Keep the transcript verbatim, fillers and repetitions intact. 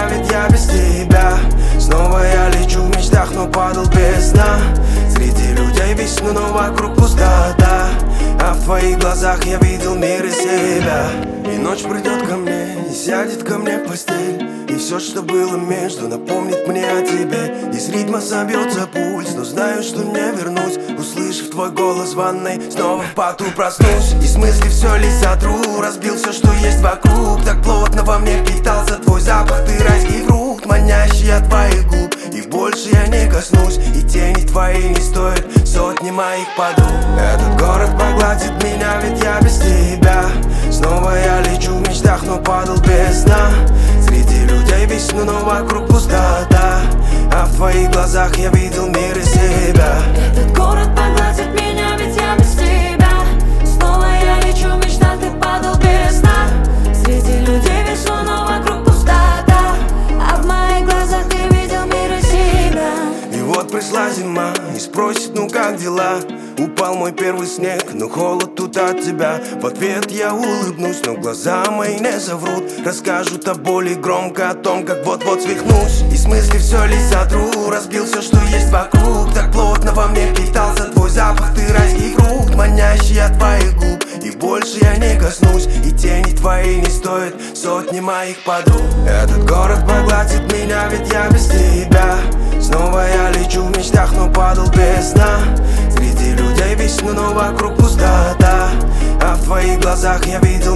меня, ведь я без тебя. Снова я лечу в мечтах, но падал без сна. Среди людей весну, но вокруг пустота. А в твоих глазах я видел мир и себя. И ночь придет ко мне, и сядет ко мне в постель. И все, что было между, напомнит мне о тебе. Из ритма забьется пульс, но знаю, что не вернусь. Услышав твой голос в ванной, снова в поту проснусь. Из мыслей все лишь сотру, разбил все, что есть вокруг. Так плотно во мне впитался твой запах, ты райский фрукт, манящий от твоих губ. И больше я не коснусь, и тени твои не стоят сотни моих подруг. Этот город погладит меня, ведь я без тебя. Снова я лечу в мечтах, но падал без сна. Среди людей весну, но вокруг пустота. А в твоих глазах я видел мир и себя. Этот город погладит меня, ведь я без тебя. Снова я лечу в мечтах, ты падал без сна. Среди людей весну, но вокруг пустота. А в моих глазах ты видел мир и себя. И вот пришла зима и спросит, ну как дела? Упал мой первый снег, но холод тут от тебя. В ответ я улыбнусь, но глаза мои не соврут. Расскажут о боли громко, о том, как вот-вот свихнусь. Из мыслей все лишь сотру, разбил все, что есть вокруг. Так плотно во мне впитался твой запах, ты райский фрукт, манящий от твоих губ. И больше я не коснусь, и тени твои не стоят сотни моих подруг. Этот город погладит меня, ведь я без тебя. Снова я лечу в мечтах, но падал без сна. Среди людей весну, но вокруг пустота. А в твоих глазах я видел